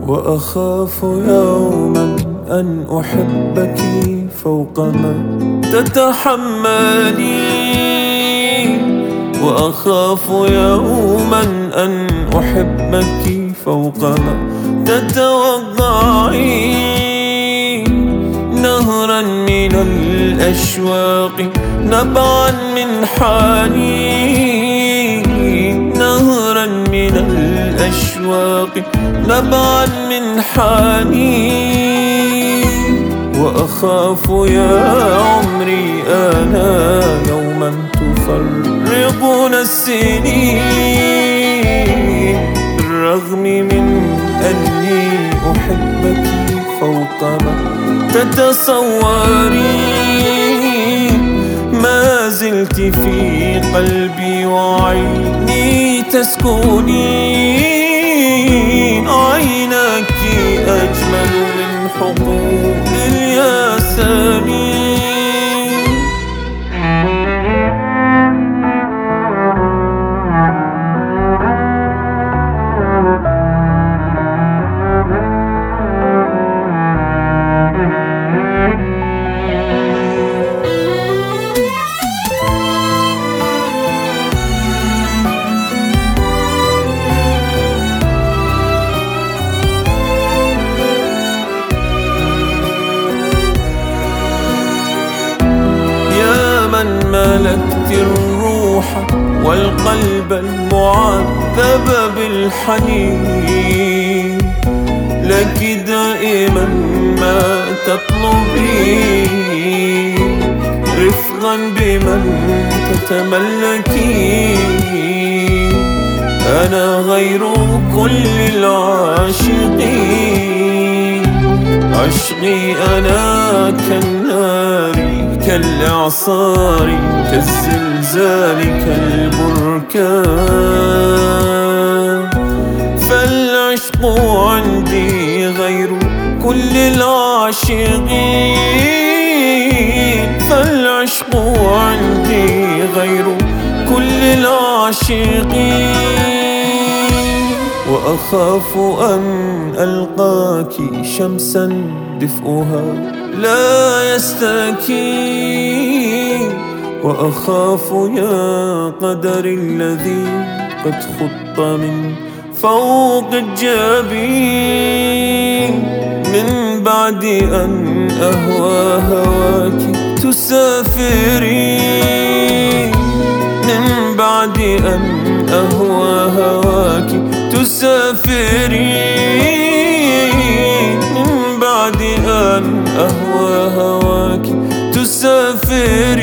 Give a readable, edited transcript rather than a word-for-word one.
وأخاف يوما أن أحبك فوق ما تتحملين، وأخاف يوما أن أحبك فوق ما تتوقعين. نهرا من الأشواق نبعا من حنين، نهرا من الأشواق نبعا من حنين. وأخاف يا عمري أنا يوما تفرقون السنين، بالرغم من أني أحبك فوق ما تتصورين. ما زلت في قلبي وعيني تسكنين، عينك أجمل من حقول الياسمين. من ملكت الروح والقلب المعذب بالحنين، لك دائما ما تطلبين، رفقا بمن تتملكين. أنا غير كل العاشقين، عشقي أنا كالنار كالإعصار كالزلزال كالبركان. فالعشق عندي غير كل العاشقين، فالعشق عندي غير كل العاشقين. وأخاف أن ألقاك شمسا دفئها لا يستكين، وأخاف يا قدر الذي قد خط من فوق الجبين، من بعد أن أهوى هواك تسافرين، من بعد أن أهوى هواك تسافرين، من بعد أن أهوى هواك تسافرين.